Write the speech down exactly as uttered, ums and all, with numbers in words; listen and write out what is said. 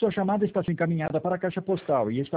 Sua chamada está sendo encaminhada para a caixa postal e está